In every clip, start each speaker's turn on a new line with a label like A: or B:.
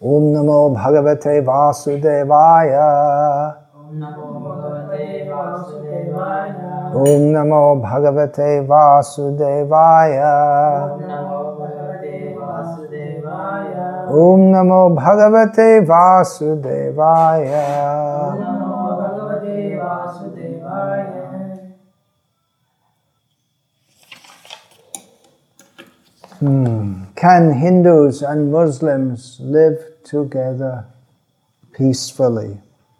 A: Om Namo Bhagavate Vasudevaya.
B: Om Namo Bhagavate Vasudevaya.
A: Om Namo Bhagavate Vasudevaya.
B: Om Namo Bhagavate Vasudevaya.
A: Om Namo Bhagavate Vasudevaya. Can Hindus and Muslims live together peacefully?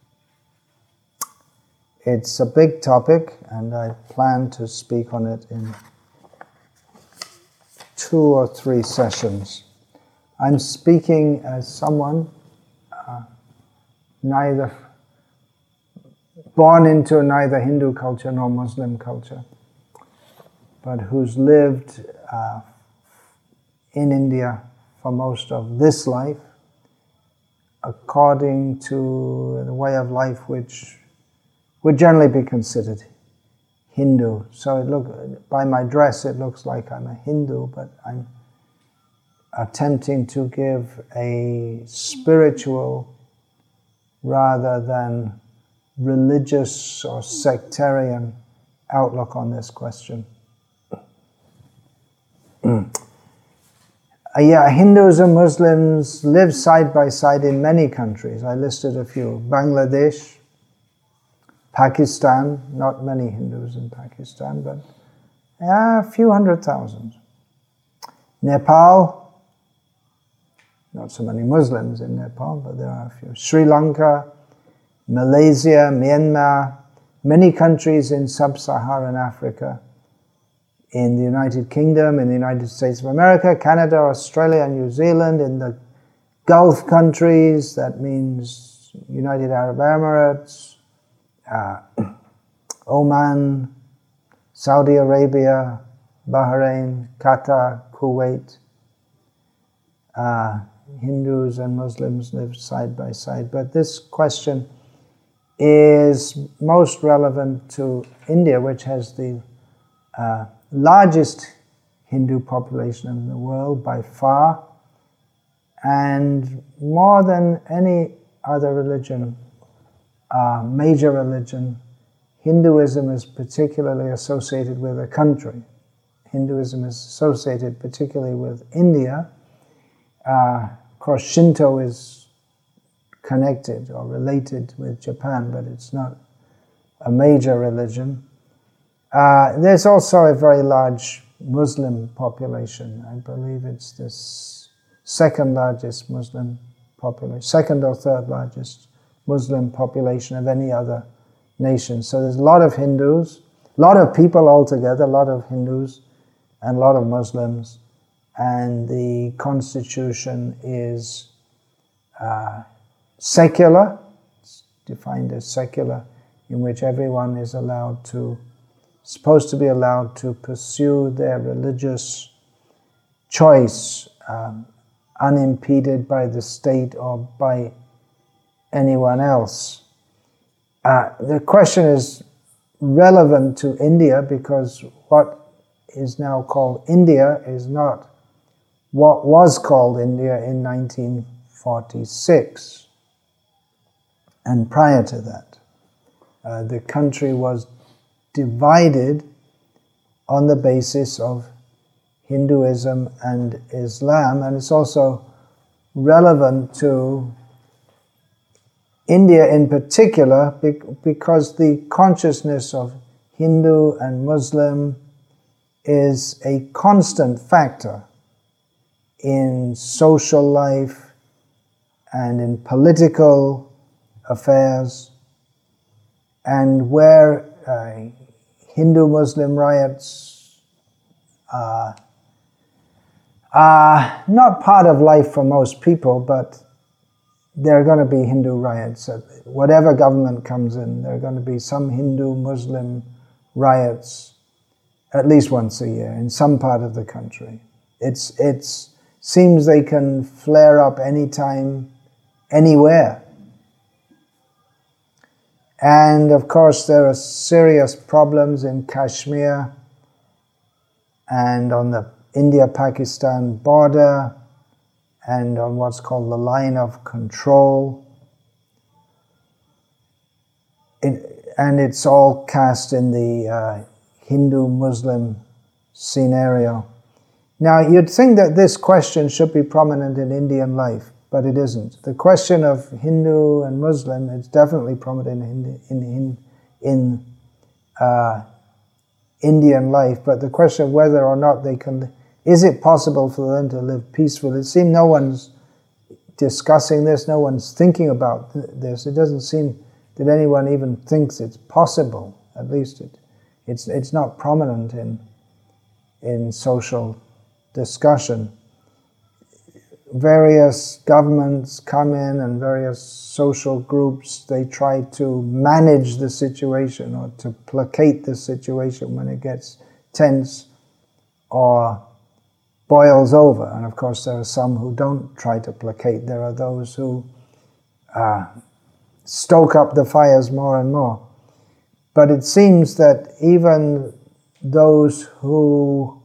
A: It's a big topic, and I plan to speak on it in 2 or 3 sessions. I'm speaking as someone neither born into neither Hindu culture nor Muslim culture, but who's lived in India for most of this life, according to the way of life which would generally be considered Hindu. So by my dress it looks like I'm a Hindu, but I'm attempting to give a spiritual rather than religious or sectarian outlook on this question. Hindus and Muslims live side by side in many countries. I listed a few. Bangladesh, Pakistan, not many Hindus in Pakistan, but a few 100,000. Nepal, not so many Muslims in Nepal, but there are a few. Sri Lanka, Malaysia, Myanmar, many countries in sub-Saharan Africa, in the United Kingdom, in the United States of America, Canada, Australia, and New Zealand, in the Gulf countries, that means United Arab Emirates, Oman, Saudi Arabia, Bahrain, Qatar, Kuwait. Hindus and Muslims live side by side. But this question is most relevant to India, which has the largest Hindu population in the world by far, and more than any other religion, major religion, Hinduism is particularly associated with a country. Hinduism is associated particularly with India. Of course, Shinto is connected or related with Japan, but it's not a major religion. There's also a very large Muslim population. I believe it's the second largest Muslim population, second or third largest Muslim population of any other nation. So there's a lot of Hindus, a lot of people altogether, a lot of Hindus and a lot of Muslims, and the constitution is secular. It's defined as secular, in which everyone is supposed to be allowed to pursue their religious choice unimpeded by the state or by anyone else. The question is relevant to India because what is now called India is not what was called India in 1946. And prior to that, the country was divided on the basis of Hinduism and Islam, and it's also relevant to India in particular because the consciousness of Hindu and Muslim is a constant factor in social life and in political affairs, and where Hindu-Muslim riots are not part of life for most people, but there are going to be Hindu riots. Whatever government comes in, there are going to be some Hindu-Muslim riots at least once a year in some part of the country. It seems they can flare up anytime, anywhere. And of course there are serious problems in Kashmir and on the India-Pakistan border and on what's called the line of control. And it's all cast in the Hindu-Muslim scenario. Now, you'd think that this question should be prominent in Indian life, but it isn't. The question of Hindu and Muslim is definitely prominent in Indian life, but the question of whether or not they can, is it possible for them to live peacefully? It seems no one's discussing this, no one's thinking about this. It doesn't seem that anyone even thinks it's possible. At least it's not prominent in social discussion. Various governments come in and various social groups, they try to manage the situation or to placate the situation when it gets tense or boils over. And of course there are some who don't try to placate. There are those who stoke up the fires more and more. But it seems that even those who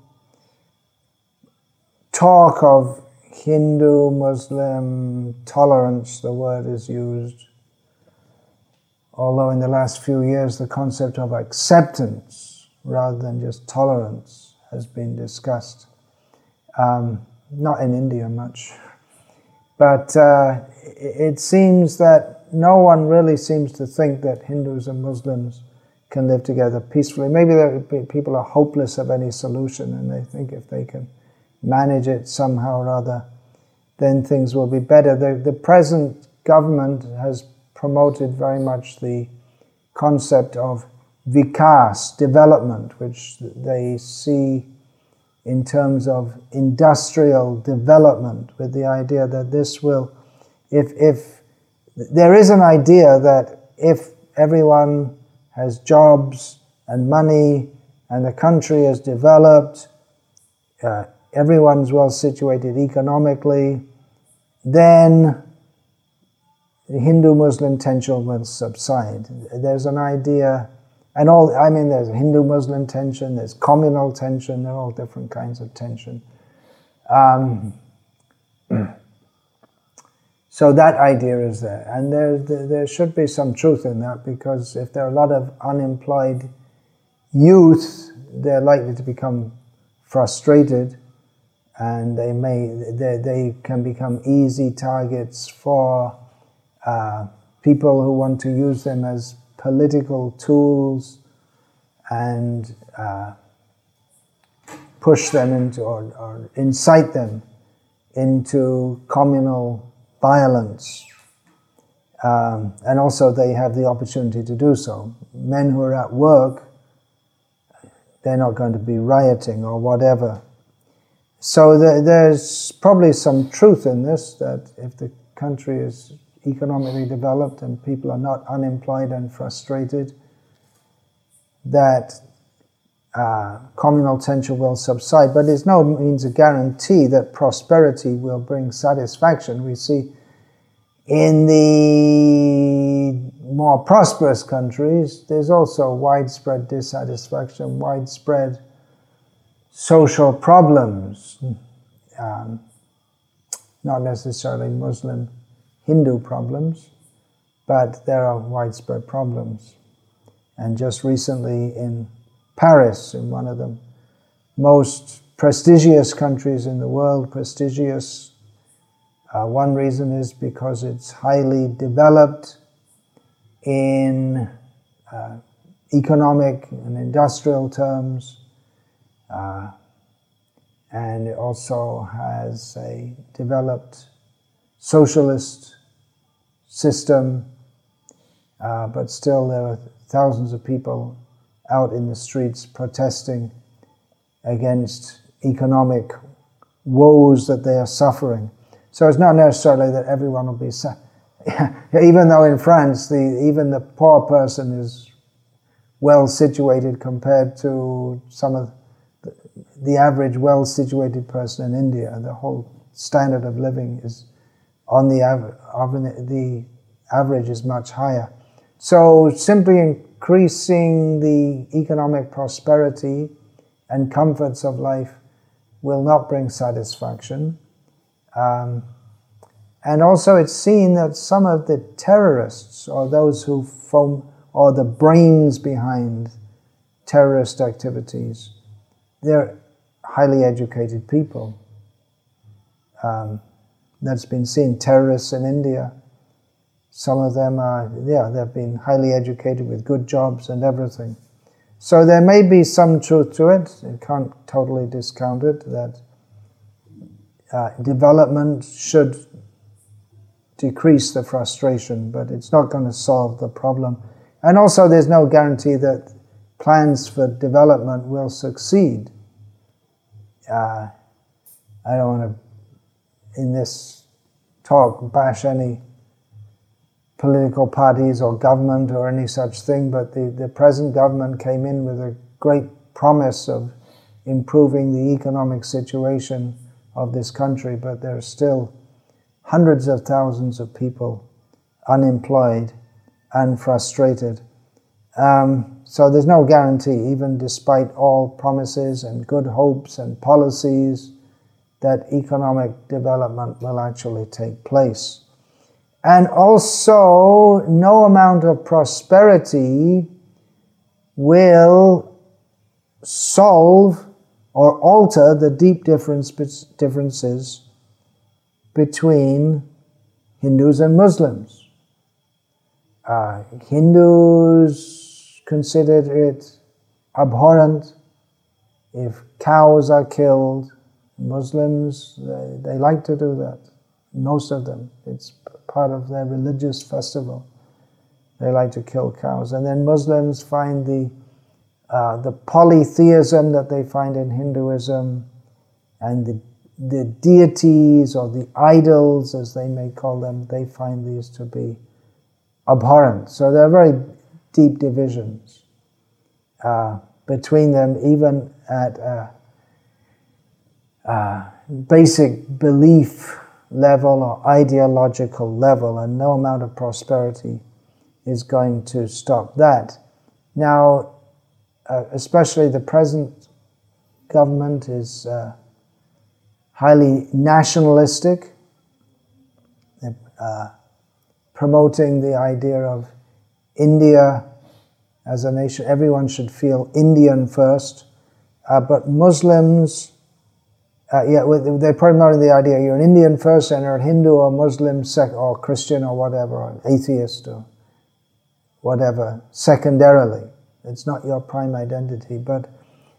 A: talk of Hindu-Muslim tolerance, the word is used, although in the last few years the concept of acceptance rather than just tolerance has been discussed. Not in India much. But it seems that no one really seems to think that Hindus and Muslims can live together peacefully. Maybe people are hopeless of any solution and they think if they can manage it somehow or other, then things will be better. The present government has promoted very much the concept of vikas, development, which they see in terms of industrial development, with the idea that this will, if there is an idea that if everyone has jobs and money and the country is developed, everyone's well situated economically, then the Hindu-Muslim tension will subside. There's an idea, and there's Hindu-Muslim tension, there's communal tension, there are all different kinds of tension. So that idea is there, and there should be some truth in that, because if there are a lot of unemployed youth, they're likely to become frustrated, and they can become easy targets for people who want to use them as political tools and push them into or incite them into communal violence. And also they have the opportunity to do so. Men who are at work, they're not going to be rioting or whatever. So there's probably some truth in this, that if the country is economically developed and people are not unemployed and frustrated, that communal tension will subside. But it's no means a guarantee that prosperity will bring satisfaction. We see in the more prosperous countries, there's also widespread dissatisfaction, widespread social problems, not necessarily Muslim, Hindu problems, but there are widespread problems. And just recently in Paris, in one of the most prestigious countries in the world, prestigious, one reason is because it's highly developed in economic and industrial terms, and it also has a developed socialist system, but still there are thousands of people out in the streets protesting against economic woes that they are suffering. So it's not necessarily that everyone will be even though in France even the poor person is well situated compared to some of the average well situated person in India. The whole standard of living is on the average is much higher. So simply increasing the economic prosperity and comforts of life will not bring satisfaction. And also it's seen that some of the terrorists, or those who or the brains behind terrorist activities, they're highly educated people. That's been seen. Terrorists in India, some of them they've been highly educated with good jobs and everything. So there may be some truth to it. You can't totally discount it, that development should decrease the frustration, but it's not going to solve the problem. And also there's no guarantee that plans for development will succeed. I don't want to, in this talk, bash any political parties or government or any such thing, but the present government came in with a great promise of improving the economic situation of this country, but there are still hundreds of thousands of people unemployed and frustrated. So there's no guarantee, even despite all promises and good hopes and policies, that economic development will actually take place. And also, no amount of prosperity will solve or alter the deep differences between Hindus and Muslims. Hindus consider it abhorrent if cows are killed. Muslims, they like to do that. Most of them. It's part of their religious festival. They like to kill cows. And then Muslims find the polytheism that they find in Hinduism, and the deities or the idols, as they may call them, they find these to be abhorrent. So there are very deep divisions between them, even at a basic belief level or ideological level, and no amount of prosperity is going to stop that. Now, especially the present government is highly nationalistic, promoting the idea of India as a nation. Everyone should feel Indian first, but Muslims, they're promoting the idea you're an Indian first and you're a Hindu or Muslim or Christian or whatever, or atheist or whatever, secondarily. It's not your prime identity. But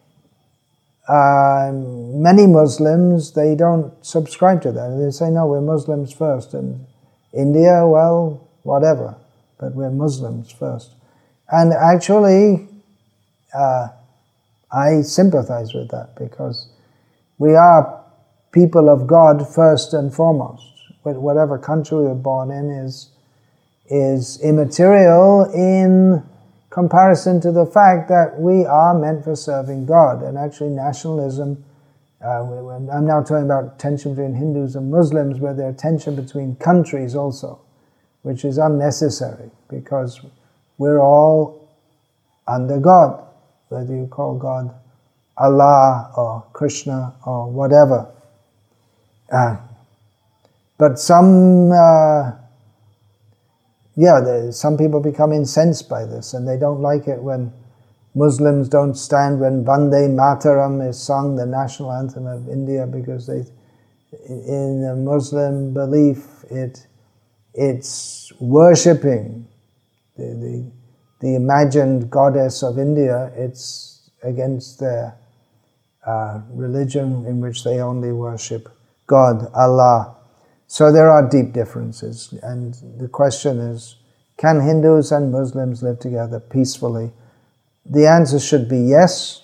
A: many Muslims, they don't subscribe to that. They say, no, we're Muslims first. And India, well, whatever, but we're Muslims first. And actually, I sympathize with that, because we are people of God first and foremost. Whatever country we're born in is immaterial in comparison to the fact that we are meant for serving God. And actually nationalism, I'm now talking about tension between Hindus and Muslims, but there are tension between countries also, which is unnecessary, because we're all under God, whether you call God Allah or Krishna or whatever. But some people become incensed by this, and they don't like it when Muslims don't stand when Vande Mataram is sung, the national anthem of India, because in the Muslim belief, it's worshipping the imagined goddess of India. It's against their religion, in which they only worship God, Allah. So there are deep differences, and the question is, can Hindus and Muslims live together peacefully? The answer should be yes.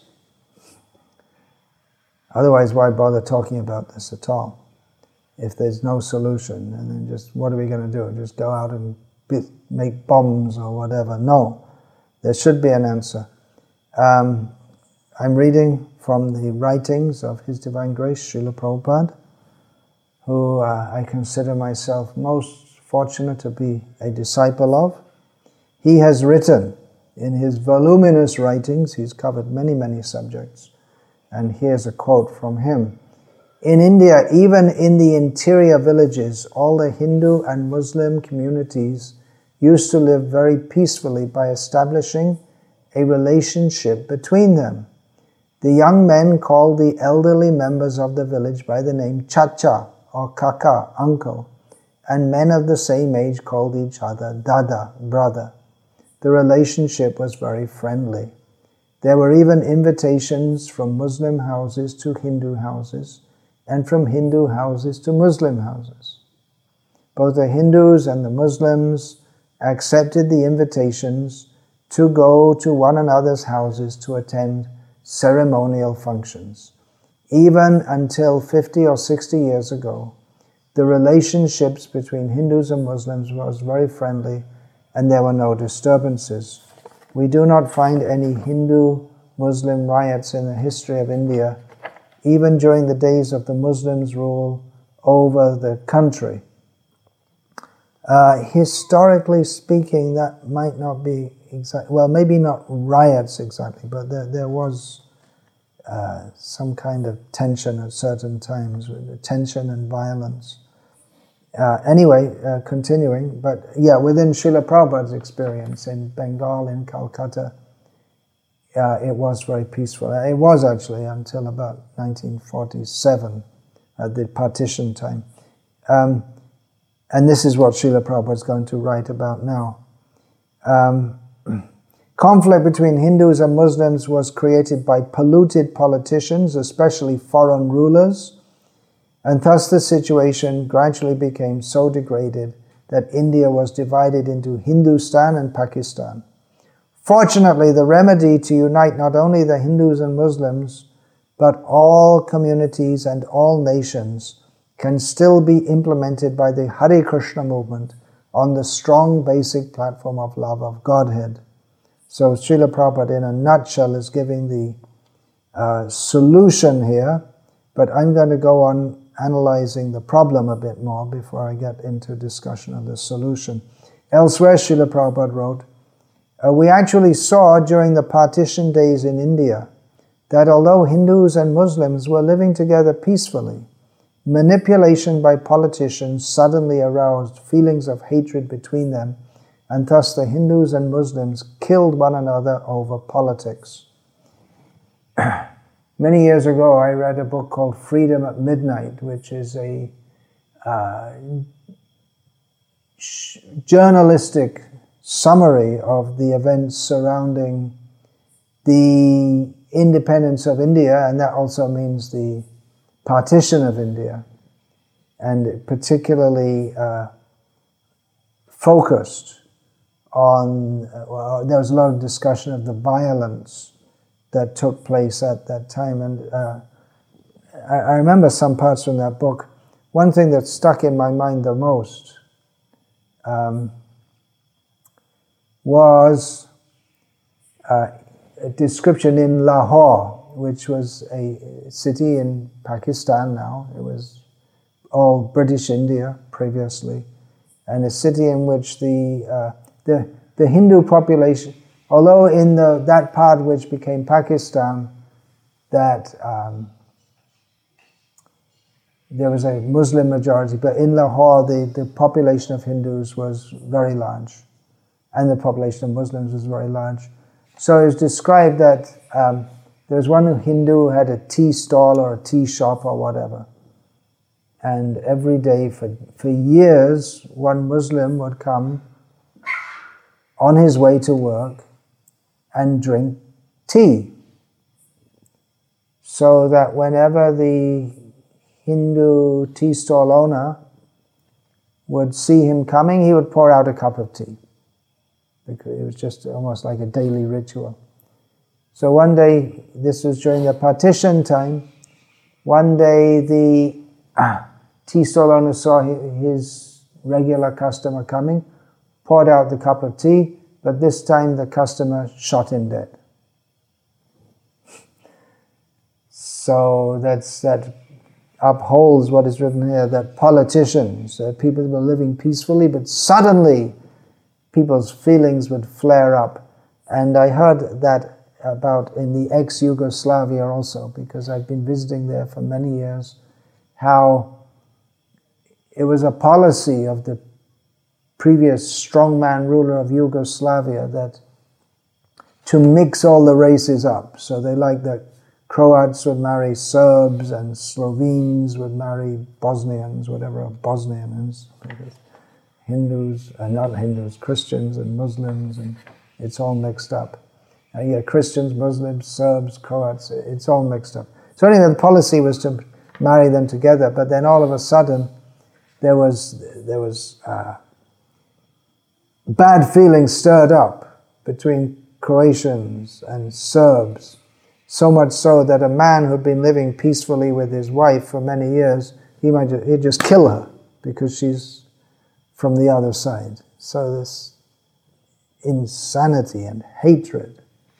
A: Otherwise, why bother talking about this at all? If there's no solution, and then just, what are we going to do? Just go out and make bombs or whatever? No, there should be an answer. I'm reading from the writings of His Divine Grace, Srila Prabhupada, who I consider myself most fortunate to be a disciple of. He has written in his voluminous writings, he's covered many, many subjects, and here's a quote from him. In India, even in the interior villages, all the Hindu and Muslim communities used to live very peacefully by establishing a relationship between them. The young men called the elderly members of the village by the name Chacha or Kaka, uncle, and men of the same age called each other Dada, brother. The relationship was very friendly. There were even invitations from Muslim houses to Hindu houses, and from Hindu houses to Muslim houses. Both the Hindus and the Muslims accepted the invitations to go to one another's houses to attend ceremonial functions. Even until 50 or 60 years ago, the relationships between Hindus and Muslims was very friendly and there were no disturbances. We do not find any Hindu-Muslim riots in the history of India, even during the days of the Muslims' rule over the country. Historically speaking, that might not be exactly, well, maybe not riots exactly, but there was some kind of tension at certain times, tension and violence. Continuing, but yeah, within Srila Prabhupada's experience in Bengal, in Calcutta, it was very peaceful. It was actually until about 1947, at the partition time. And this is what Srila Prabhupada is going to write about now. Conflict between Hindus and Muslims was created by polluted politicians, especially foreign rulers, and thus the situation gradually became so degraded that India was divided into Hindustan and Pakistan. Fortunately, the remedy to unite not only the Hindus and Muslims, but all communities and all nations can still be implemented by the Hare Krishna movement on the strong basic platform of love of Godhead. So Srila Prabhupada in a nutshell is giving the solution here, but I'm going to go on analyzing the problem a bit more before I get into discussion of the solution. Elsewhere, Srila Prabhupada wrote, we actually saw during the partition days in India that although Hindus and Muslims were living together peacefully, manipulation by politicians suddenly aroused feelings of hatred between them, and thus the Hindus and Muslims killed one another over politics. Many years ago, I read a book called Freedom at Midnight, which is a journalistic summary of the events surrounding the independence of India, and that also means the partition of India, and particularly focused on, there was a lot of discussion of the violence that took place at that time, and I remember some parts from that book. One thing that stuck in my mind the most was a description in Lahore, which was a city in Pakistan now. It was all British India previously, and a city in which the Hindu population, although in that part which became Pakistan, that there was a Muslim majority, but in Lahore the population of Hindus was very large, and the population of Muslims was very large. So it was described that there was one Hindu who had a tea stall or a tea shop or whatever, and every day for years one Muslim would come on his way to work and drink tea, so that whenever the Hindu tea stall owner would see him coming, he would pour out a cup of tea. Because it was just almost like a daily ritual. So one day, this was during the partition time, one day the tea stall owner saw his regular customer coming, poured out the cup of tea, but this time the customer shot him dead. So that upholds what is written here, that politicians, people were living peacefully, but suddenly people's feelings would flare up. And I heard that about in the ex-Yugoslavia also, because I've been visiting there for many years. how it was a policy of the previous strongman ruler of Yugoslavia that to mix all the races up. So they like that Croats would marry Serbs and Slovenes would marry Bosnians, whatever a Bosnian is. Hindus, not Hindus, Christians and Muslims, and it's all mixed up. Yeah, Christians, Muslims, Serbs, Croats, it's all mixed up. So anyway, the policy was to marry them together, but then all of a sudden there was bad feelings stirred up between Croatians and Serbs, so much so that a man who'd been living peacefully with his wife for many years, he'd just kill her because she's from the other side. So this insanity and hatred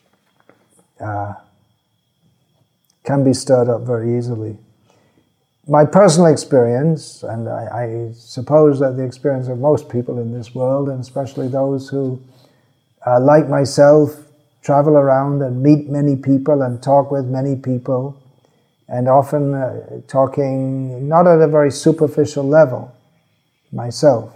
A: can be stirred up very easily. My personal experience, and I suppose that the experience of most people in this world, and especially those who, like myself, travel around and meet many people and talk with many people, and often talking not at a very superficial level, myself.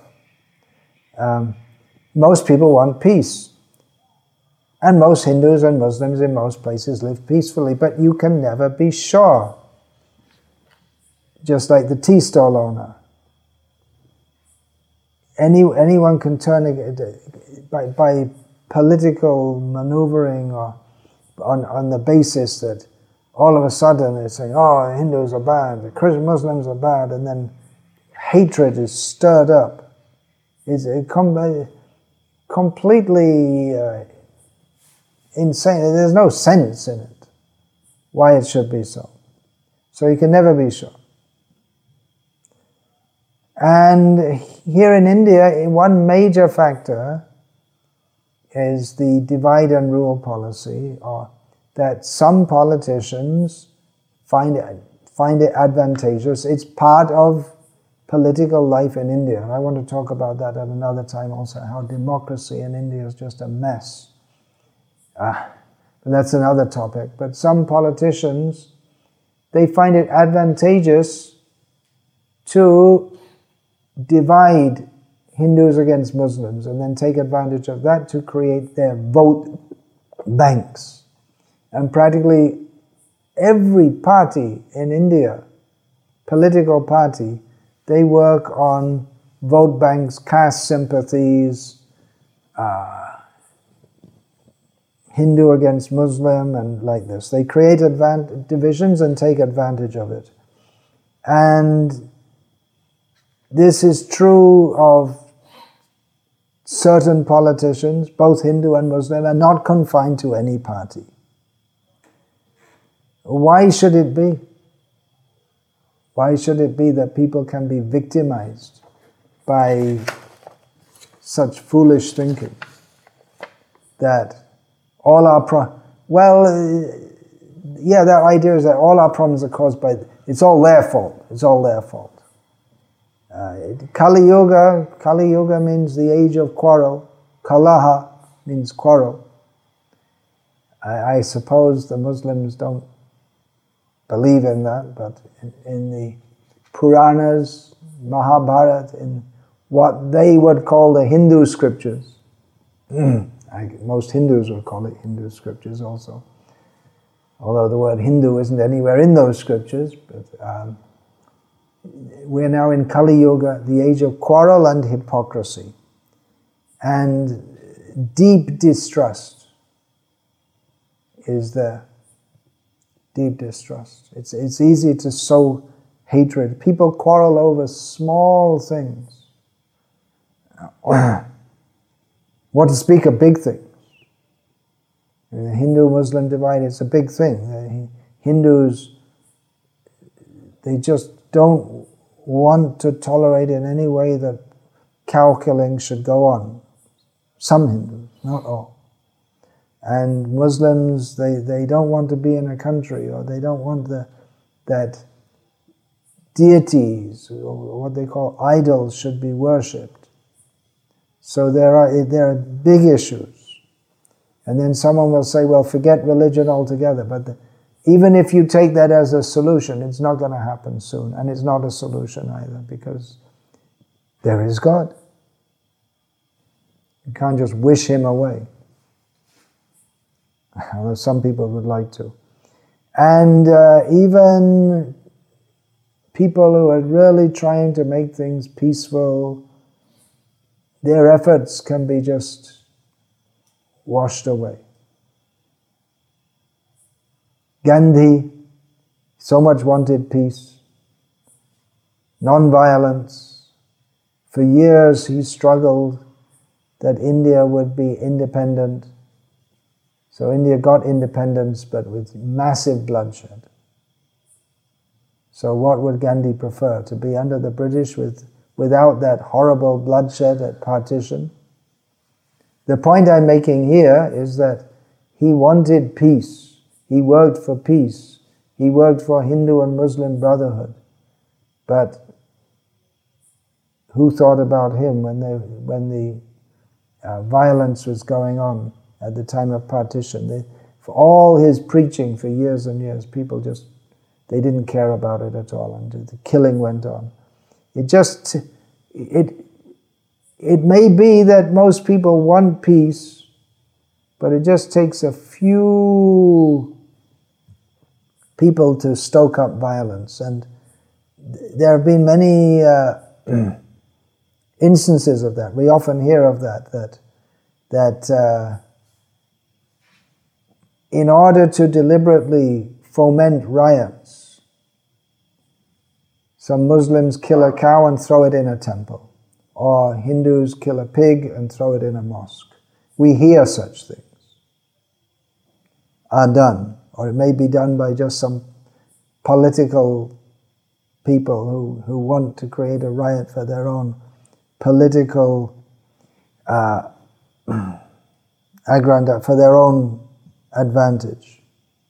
A: Most people want peace. And most Hindus and Muslims in most places live peacefully, but you can never be sure. Just like the tea stall owner. Anyone can turn by political maneuvering or on the basis that all of a sudden they're saying, oh, Hindus are bad, the Muslims are bad, and then hatred is stirred up. It's completely insane. There's no sense in it, why it should be so. So you can never be sure. And here in India, one major factor is the divide and rule policy, or that some politicians find it advantageous. It's part of political life in India. And I want to talk about that at another time also, how democracy in India is just a mess. But that's another topic. But some politicians, they find it advantageous to divide Hindus against Muslims and then take advantage of that to create their vote banks. And practically every party in India, political party, they work on vote banks, caste sympathies, Hindu against Muslim, and like this. They create divisions and take advantage of it. And this is true of certain politicians, both Hindu and Muslim, are not confined to any party. Why should it be? Why should it be that people can be victimized by such foolish thinking? That all our that idea is that all our problems are caused by, it's all their fault, it's all their fault. Kali Yuga means the age of quarrel. Kalaha means quarrel. I suppose the Muslims don't believe in that, but in the Puranas, Mahabharata, in what they would call the Hindu scriptures, most Hindus would call it Hindu scriptures also, although the word Hindu isn't anywhere in those scriptures, but we're now in Kali Yuga, the age of quarrel and hypocrisy, and deep distrust is there. Deep distrust. It's easy to sow hatred. People quarrel over small things. What to speak of big things? The Hindu-Muslim divide, it's a big thing. The Hindus, they just don't want to tolerate in any way that cow killing should go on. Some Hindus, not all. And Muslims, they don't want to be in a country, or they don't want that deities, or what they call idols, should be worshipped. So there are big issues. And then someone will say, well, forget religion altogether. But even if you take that as a solution, it's not going to happen soon. And it's not a solution either, because there is God. You can't just wish him away. Although some people would like to. And even people who are really trying to make things peaceful, their efforts can be just washed away. Gandhi so much wanted peace, non-violence. For years he struggled that India would be independent. So India got independence, but with massive bloodshed. So what would Gandhi prefer? To be under the British without that horrible bloodshed at partition? The point I'm making here is that he wanted peace. He worked for peace. He worked for Hindu and Muslim brotherhood. But who thought about him when the violence was going on at the time of partition? For all his preaching for years and years, people they didn't care about it at all, and the killing went on. It may be that most people want peace, but it just takes a few people to stoke up violence. And there have been many instances of that. We often hear of that in order to deliberately foment riots, some Muslims kill a cow and throw it in a temple, or Hindus kill a pig and throw it in a mosque. We hear such things are done, or it may be done by just some political people who want to create a riot for their own political for their own advantage.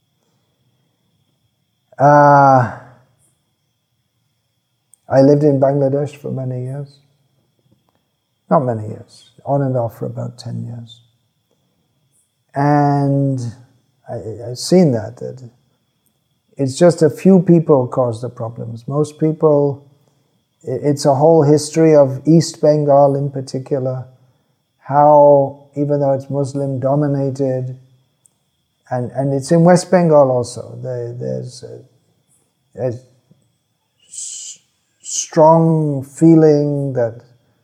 A: I lived in Bangladesh for many years. Not many years, on and off for about 10 years. And I've seen that it's just a few people cause the problems. Most people, it's a whole history of East Bengal in particular, how, even though it's Muslim dominated, and it's in West Bengal also, there's a strong feeling that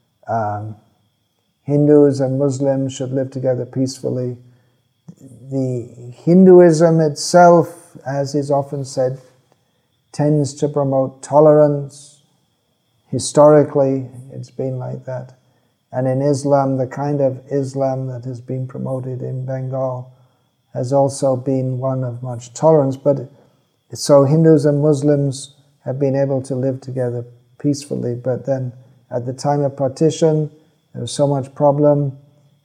A: Hindus and Muslims should live together peacefully. The Hinduism itself, as is often said, tends to promote tolerance. Historically, it's been like that. And in Islam, the kind of Islam that has been promoted in Bengal has also been one of much tolerance. But so Hindus and Muslims have been able to live together peacefully. But then at the time of partition, there was so much problem.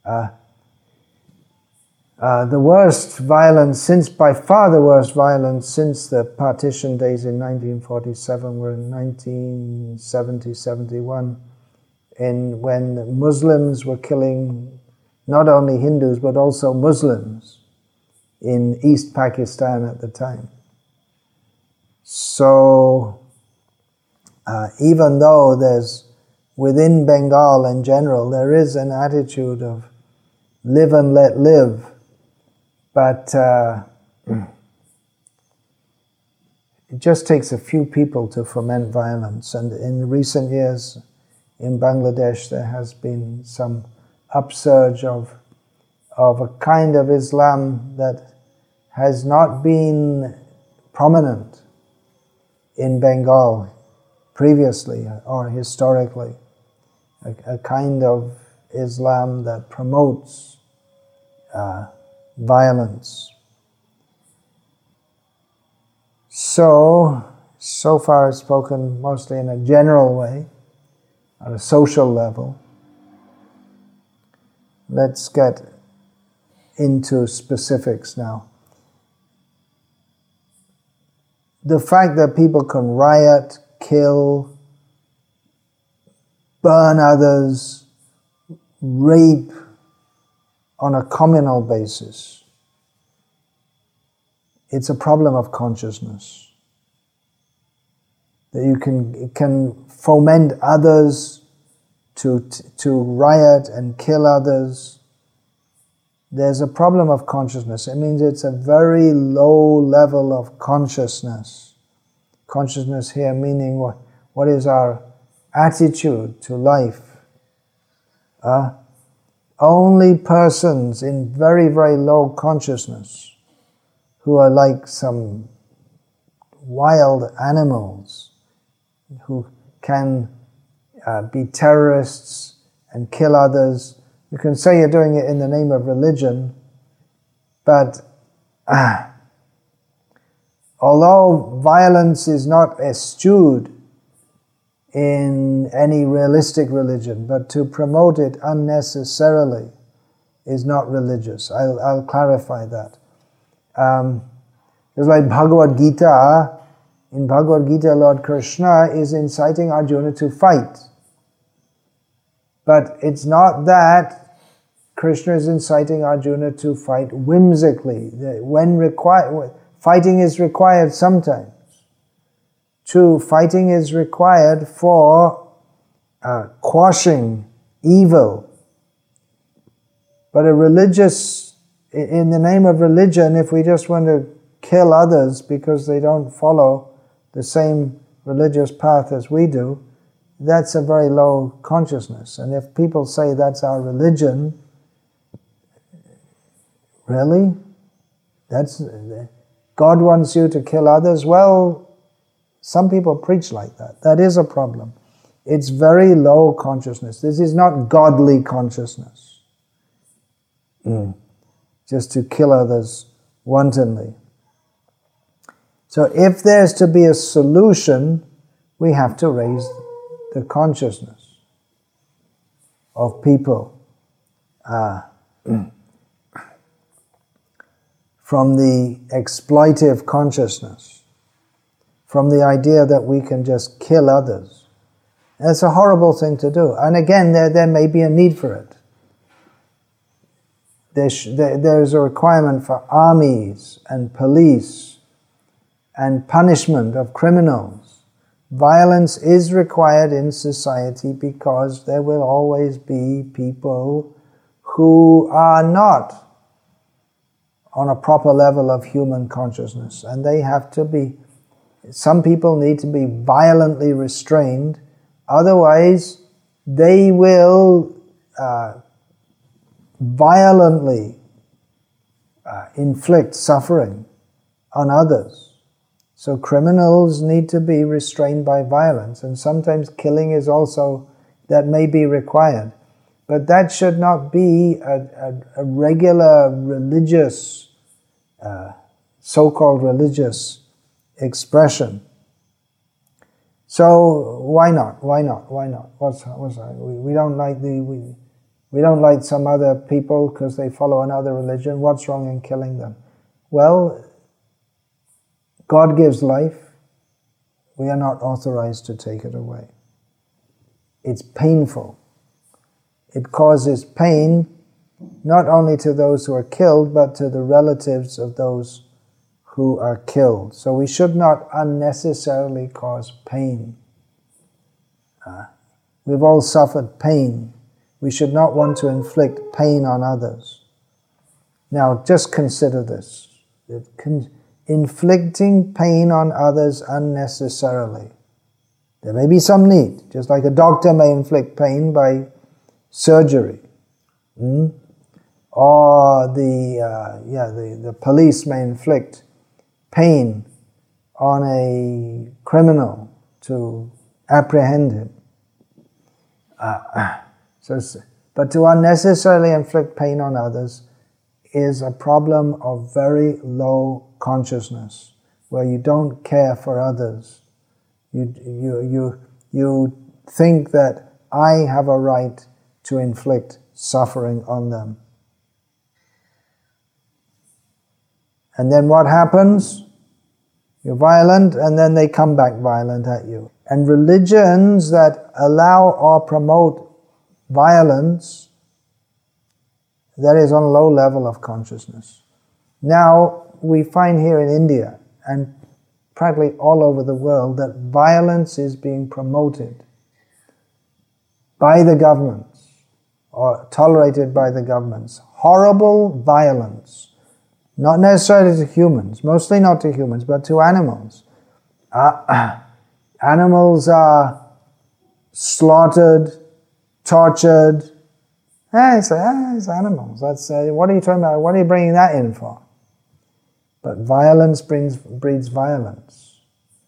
A: The worst violence, by far the worst violence since the partition days in 1947 were in 1970-71, when Muslims were killing not only Hindus but also Muslims in East Pakistan at the time. So even though within Bengal in general there is an attitude of live and let live, but it just takes a few people to foment violence. And in recent years in Bangladesh there has been some upsurge of a kind of Islam that has not been prominent in Bengal previously or historically. A kind of Islam that promotes violence. So far I've spoken mostly in a general way, on a social level. Let's get into specifics now. The fact that people can riot, kill, burn others, rape on a communal basis It's a problem of consciousness. That you can foment others to riot and kill others. There's a problem of consciousness. It means it's a very low level of consciousness. Consciousness here meaning what is our attitude to life. Only persons in very, very low consciousness who are like some wild animals who can be terrorists and kill others. You can say you're doing it in the name of religion, but although violence is not eschewed in any realistic religion, but to promote it unnecessarily is not religious. I'll clarify that. It's like Bhagavad Gita. In Bhagavad Gita, Lord Krishna is inciting Arjuna to fight. But it's not that Krishna is inciting Arjuna to fight whimsically. Fighting is required sometimes. Fighting is required for quashing evil. But in the name of religion, if we just want to kill others because they don't follow the same religious path as we do, that's a very low consciousness. And if people say that's our religion, really? God wants you to kill others? Well, some people preach like that. That is a problem. It's very low consciousness. This is not godly consciousness. Just to kill others wantonly. So if there's to be a solution, we have to raise the consciousness of people from the exploitive consciousness, from the idea that we can just kill others. That's a horrible thing to do. And again, there may be a need for it. There's a requirement for armies and police and punishment of criminals. Violence is required in society because there will always be people who are not on a proper level of human consciousness, and they have to be, some people need to be violently restrained, otherwise they will violently inflict suffering on others. So criminals need to be restrained by violence, and sometimes killing is also, that may be required. But that should not be a regular religious, so-called religious expression. So why not? Why not? Why not? What's that? We don't like we don't like some other people because they follow another religion. What's wrong in killing them? Well, God gives life. We are not authorized to take it away. It's painful. It causes pain not only to those who are killed, but to the relatives of those who are killed. So we should not unnecessarily cause pain. We've all suffered pain. We should not want to inflict pain on others. Now, just consider this. Inflicting pain on others unnecessarily. There may be some need, just like a doctor may inflict pain by surgery, or the police may inflict pain on a criminal to apprehend him. But to unnecessarily inflict pain on others is a problem of very low consciousness, where you don't care for others. You think that I have a right to inflict suffering on them. And then what happens? You're violent, and then they come back violent at you. And religions that allow or promote violence, that is on a low level of consciousness. Now, we find here in India and practically all over the world that violence is being promoted by the governments or tolerated by the governments. Horrible violence, not necessarily to humans, mostly not to humans, but to animals. Animals are slaughtered, tortured. It's animals. What are you talking about? What are you bringing that in for? But violence breeds violence.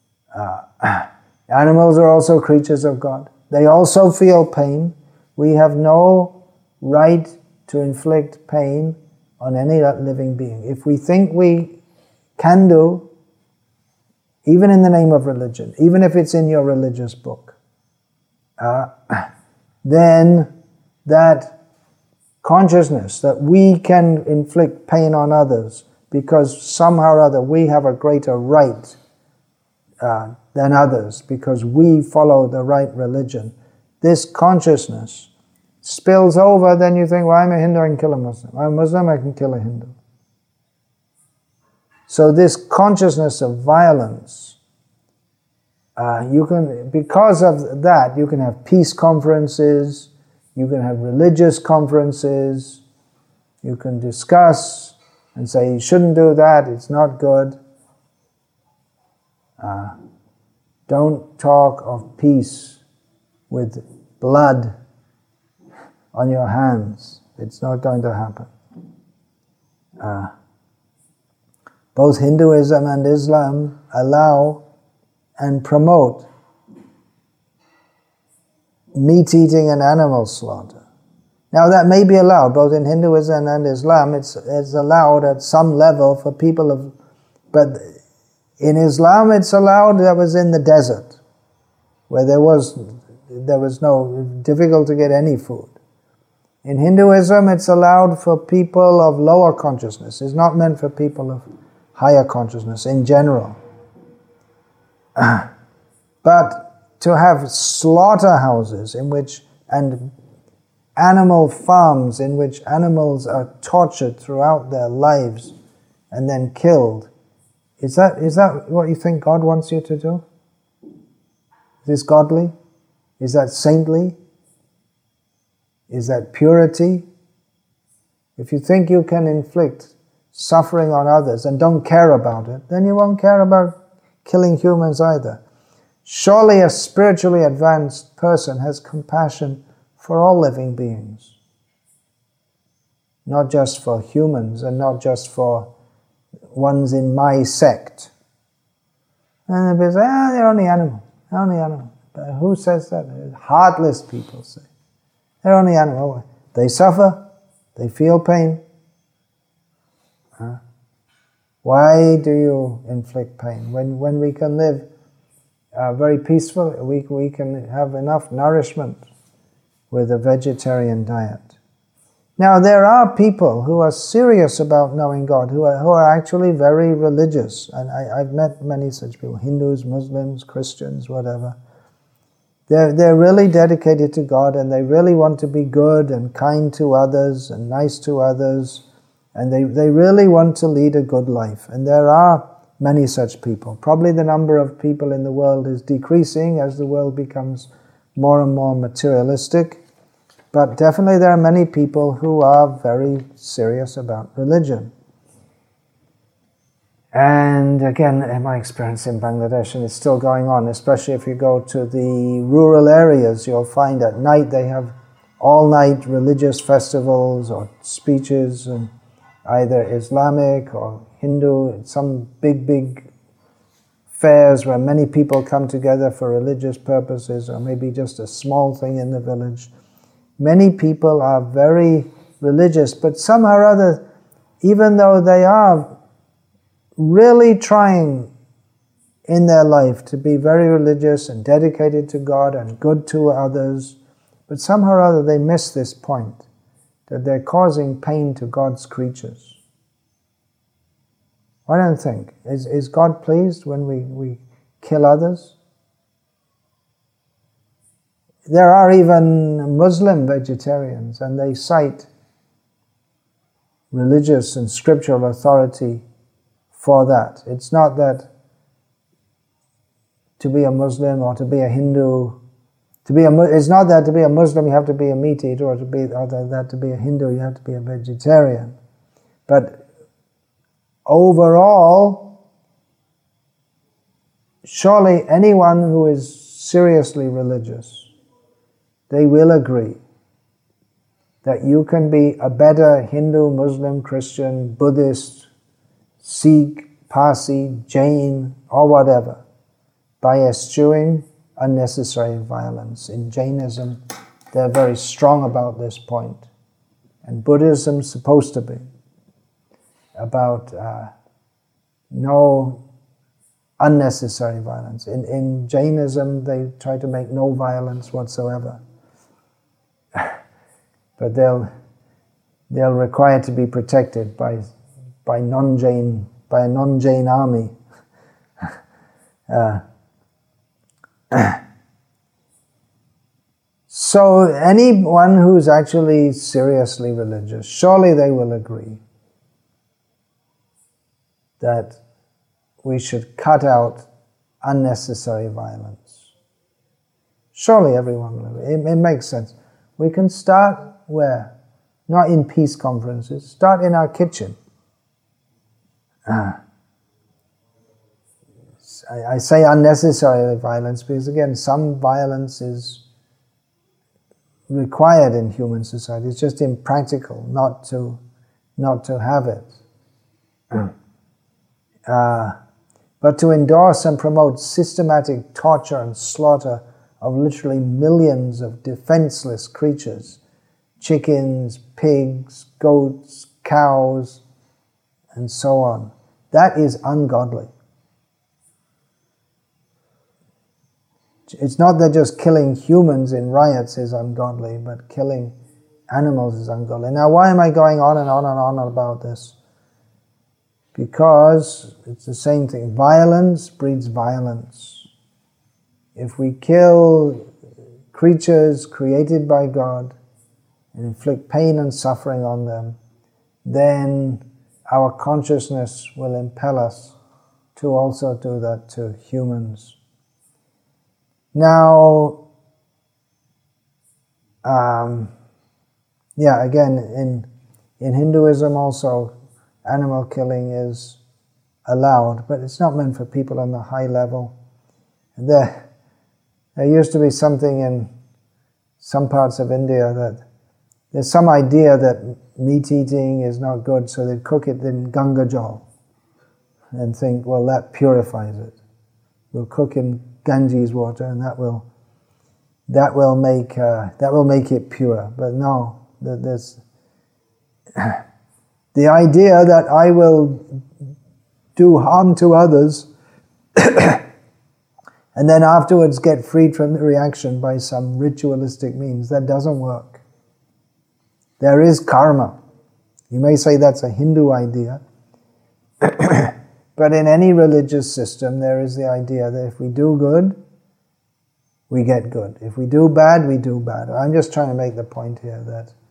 A: Animals are also creatures of God. They also feel pain. We have no right to inflict pain on any living being. If we think we can do, even in the name of religion, even if it's in your religious book, then that consciousness that we can inflict pain on others because somehow or other we have a greater right than others because we follow the right religion, this consciousness spills over, then you think, well, I'm a Hindu, I can kill a Muslim. I'm a Muslim, I can kill a Hindu. So this consciousness of violence, because of that, you can have peace conferences, you can have religious conferences, you can discuss and say, you shouldn't do that, it's not good. Don't talk of peace with blood on your hands. It's not going to happen. Both Hinduism and Islam allow and promote meat eating and animal slaughter. Now that may be allowed, both in Hinduism and Islam, it's allowed at some level for people but in Islam it's allowed, that was in the desert, where there was difficult to get any food. In Hinduism it's allowed for people of lower consciousness. It's not meant for people of higher consciousness in general. But to have slaughterhouses and animal farms in which animals are tortured throughout their lives and then killed, is that what you think God wants you to do? Is this godly? Is that saintly? Is that purity? If you think you can inflict suffering on others and don't care about it, then you won't care about killing humans either. Surely a spiritually advanced person has compassion for all living beings. Not just for humans and not just for ones in my sect. And people say, they're only animals. They're only animals. But who says that? Heartless people say. They're only animals. They suffer. They feel pain. Why do you inflict pain? When we can live very peaceful, we can have enough nourishment with a vegetarian diet. Now there are people who are serious about knowing God, who are actually very religious, and I've met many such people, Hindus, Muslims, Christians, whatever. They're really dedicated to God and they really want to be good and kind to others and nice to others, and they really want to lead a good life. And there are many such people. Probably the number of people in the world is decreasing as the world becomes more and more materialistic. But definitely there are many people who are very serious about religion. And again, in my experience in Bangladesh, and it's still going on, especially if you go to the rural areas, you'll find at night they have all-night religious festivals or speeches, and either Islamic or Hindu, some big fairs where many people come together for religious purposes, or maybe just a small thing in the village. Many people are very religious, but somehow or other, even though they are really trying in their life to be very religious and dedicated to God and good to others, but somehow or other they miss this point, that they're causing pain to God's creatures. I don't think. Is God pleased when we kill others? There are even Muslim vegetarians, and they cite religious and scriptural authority for that. It's not that to be a Muslim or to be a Hindu, it's not that to be a Muslim you have to be a meat eater, or that to be a Hindu you have to be a vegetarian. But overall, surely anyone who is seriously religious, they will agree that you can be a better Hindu, Muslim, Christian, Buddhist, Sikh, Parsi, Jain, or whatever, by eschewing unnecessary violence. In Jainism, they're very strong about this point, and Buddhism's supposed to be about no unnecessary violence. In Jainism, they try to make no violence whatsoever, but they'll require to be protected by a non-Jain army. So anyone who's actually seriously religious, surely they will agree that we should cut out unnecessary violence. Surely everyone will agree. It makes sense. We can start where? Not in peace conferences. Start in our kitchen. I say unnecessary violence because, again, some violence is required in human society. It's just impractical not to have it. But to endorse and promote systematic torture and slaughter of literally millions of defenseless creatures, chickens, pigs, goats, cows, and so on, that is ungodly. It's not that just killing humans in riots is ungodly, but killing animals is ungodly. Now, why am I going on and on and on about this? Because it's the same thing. Violence breeds violence. If we kill creatures created by God and inflict pain and suffering on them, then our consciousness will impel us to also do that to humans. Now, again, in Hinduism also, animal killing is allowed, but it's not meant for people on the high level. And there used to be something in some parts of India that there's some idea that meat eating is not good, so they cook it in Ganga Jal and think, well, that purifies it. We'll cook in Ganges water, and that will make it pure. But no, there's the idea that I will do harm to others and then afterwards get freed from the reaction by some ritualistic means, that doesn't work. There is karma. You may say that's a Hindu idea, but in any religious system there is the idea that if we do good, we get good. If we do bad, we do bad. I'm just trying to make the point here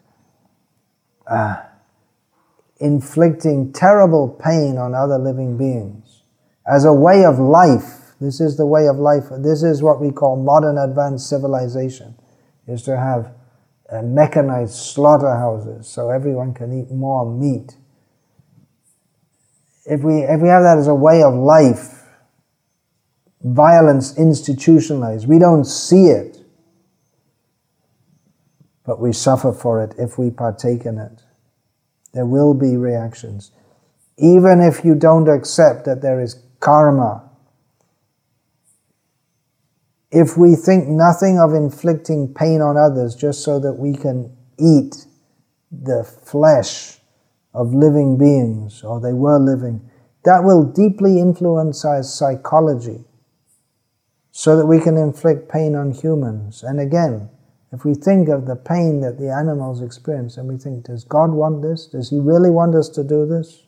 A: that inflicting terrible pain on other living beings as a way of life, this is the way of life, this is what we call modern advanced civilization, is to have mechanized slaughterhouses so everyone can eat more meat. If we have that as a way of life, violence institutionalized, we don't see it, but we suffer for it if we partake in it. There will be reactions. Even if you don't accept that there is karma, if we think nothing of inflicting pain on others just so that we can eat the flesh of living beings, or they were living, that will deeply influence our psychology so that we can inflict pain on humans. And again, if we think of the pain that the animals experience and we think, does God want this? Does He really want us to do this?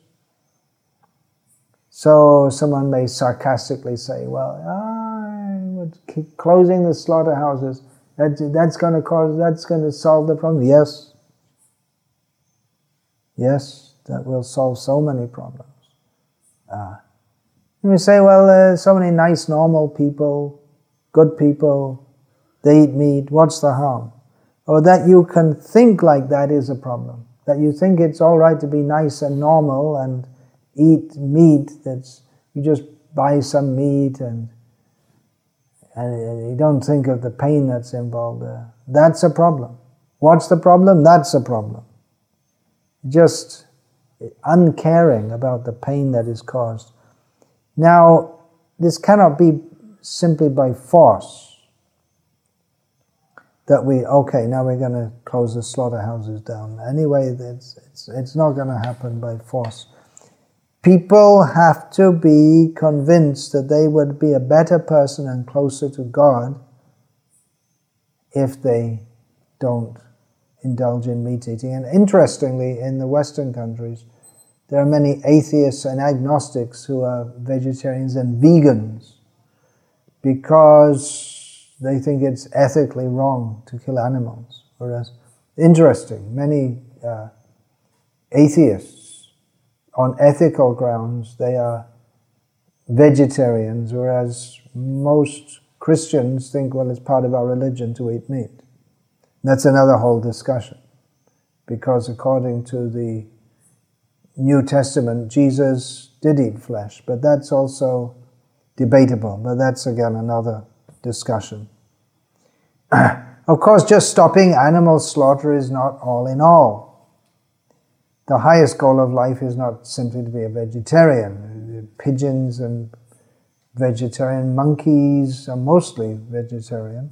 A: So someone may sarcastically say, well, keep closing the slaughterhouses, that's going to solve the problem. Yes, that will solve so many problems. You say, well, there's so many nice, normal people, good people, they eat meat, what's the harm? Or that you can think like that is a problem. That you think it's all right to be nice and normal and eat meat, you just buy some meat and you don't think of the pain that's involved there. That's a problem. What's the problem? That's a problem. Just uncaring about the pain that is caused. Now, this cannot be simply by force. That now we're going to close the slaughterhouses down. Anyway, it's not going to happen by force. People have to be convinced that they would be a better person and closer to God if they don't indulge in meat eating. And interestingly, in the Western countries, there are many atheists and agnostics who are vegetarians and vegans because they think it's ethically wrong to kill animals. Whereas, interesting, many atheists, on ethical grounds, they are vegetarians, whereas most Christians think, well, it's part of our religion to eat meat. That's another whole discussion, because according to the New Testament, Jesus did eat flesh, but that's also debatable, but that's again another discussion. Of course, just stopping animal slaughter is not all in all. The highest goal of life is not simply to be a vegetarian. Pigeons and vegetarian monkeys are mostly vegetarian.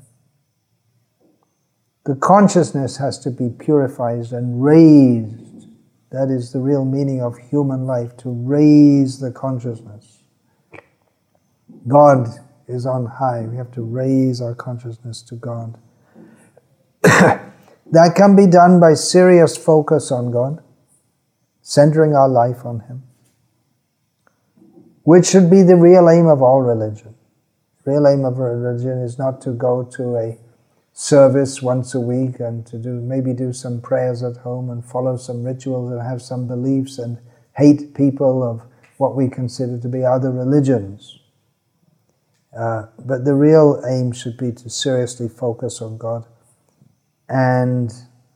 A: The consciousness has to be purified and raised. That is the real meaning of human life, to raise the consciousness. God is on high. We have to raise our consciousness to God. That can be done by serious focus on God, centering our life on Him, which should be the real aim of all religion. The real aim of religion is not to go to a service once a week and to maybe do some prayers at home and follow some rituals and have some beliefs and hate people of what we consider to be other religions. But the real aim should be to seriously focus on God, and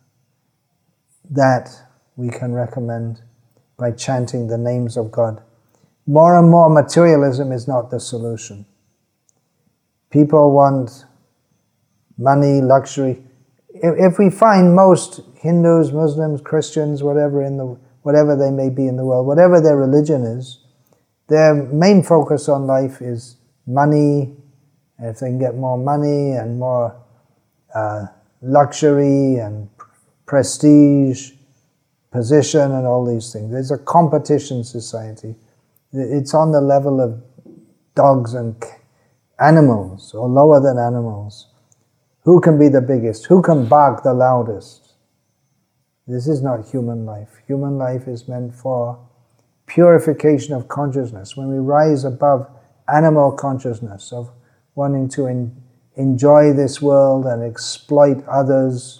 A: that we can recommend by chanting the names of God. More and more materialism is not the solution. People want money, luxury. If we find most Hindus, Muslims, Christians, whatever they may be in the world, whatever their religion is, their main focus on life is money, and if they can get more money and more luxury and prestige, position and all these things. There's a competition society. It's on the level of dogs and animals, or lower than animals. Who can be the biggest? Who can bark the loudest? This is not human life. Human life is meant for purification of consciousness. When we rise above animal consciousness of wanting to enjoy this world and exploit others,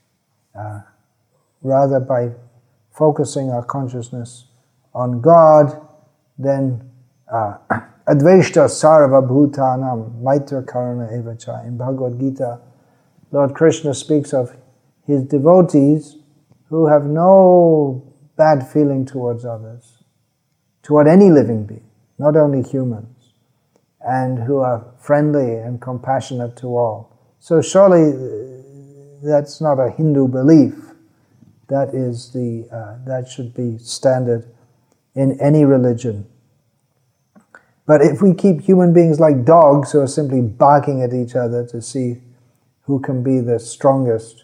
A: rather by focusing our consciousness on God, then Advaishta Sarva Bhutanam Maitra Karana Evacha. In Bhagavad Gita, Lord Krishna speaks of His devotees who have no bad feeling towards others, toward any living being, not only humans, and who are friendly and compassionate to all. So surely that's not a Hindu belief. That is that should be standard in any religion. But if we keep human beings like dogs who are simply barking at each other to see who can be the strongest,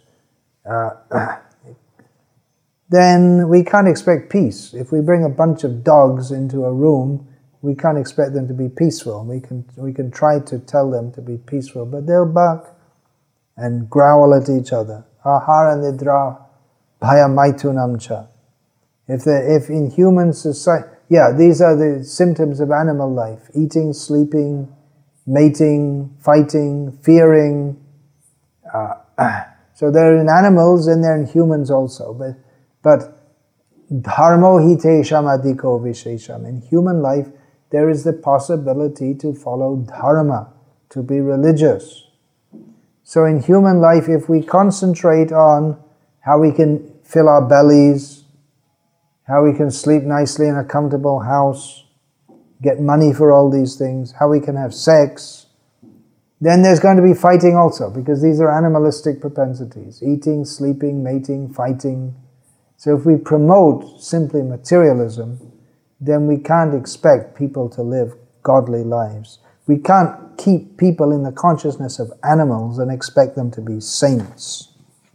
A: then we can't expect peace. If we bring a bunch of dogs into a room, we can't expect them to be peaceful. We can try to tell them to be peaceful, but they'll bark and growl at each other. Ahara nidra bhaya maitunam cha. If in human society, these are the symptoms of animal life: eating, sleeping, mating, fighting, fearing. So they're in animals and they're in humans also. But Dharmo hitesham adhiko vishesham. In human life, there is the possibility to follow dharma, to be religious. So in human life, if we concentrate on how we can fill our bellies, how we can sleep nicely in a comfortable house, get money for all these things, how we can have sex, then there's going to be fighting also, because these are animalistic propensities. Eating, sleeping, mating, fighting. So if we promote simply materialism, then we can't expect people to live godly lives. We can't keep people in the consciousness of animals and expect them to be saints.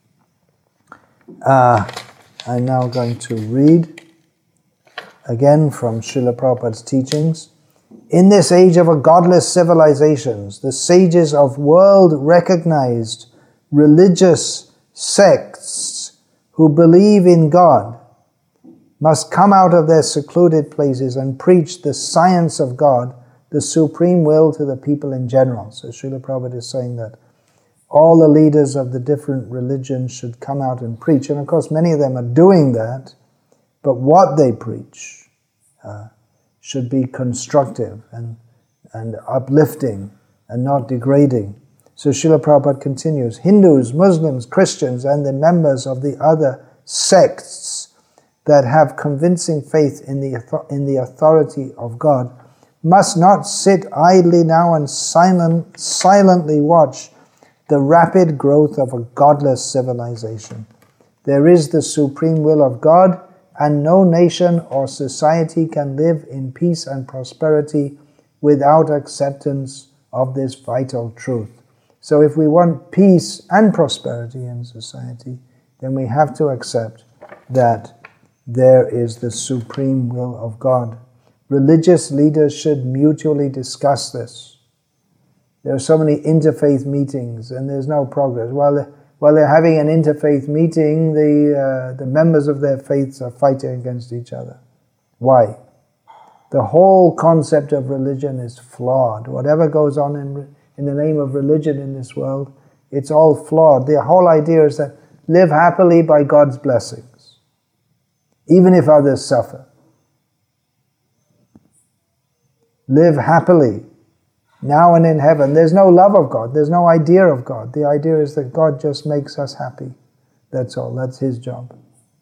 A: I'm now going to read again from Srila Prabhupada's teachings. In this age of a godless civilizations, the sages of world-recognized religious sects who believe in God must come out of their secluded places and preach the science of God, the supreme will, to the people in general. So Srila Prabhupada is saying that all the leaders of the different religions should come out and preach. And of course, many of them are doing that, but what they preach should be constructive and uplifting and not degrading. So Srila Prabhupada continues, Hindus, Muslims, Christians, and the members of the other sects that have convincing faith in the authority of God must not sit idly now and silently watch the rapid growth of a godless civilization. There is the supreme will of God, and no nation or society can live in peace and prosperity without acceptance of this vital truth. So if we want peace and prosperity in society, then we have to accept that there is the supreme will of God. Religious leaders should mutually discuss this. There are so many interfaith meetings and there's no progress. While they're having an interfaith meeting, the members of their faiths are fighting against each other. Why? The whole concept of religion is flawed. Whatever goes on in the name of religion in this world, it's all flawed. The whole idea is that live happily by God's blessings, even if others suffer. Live happily, now and in heaven. There's no love of God. There's no idea of God. The idea is that God just makes us happy. That's all. That's His job.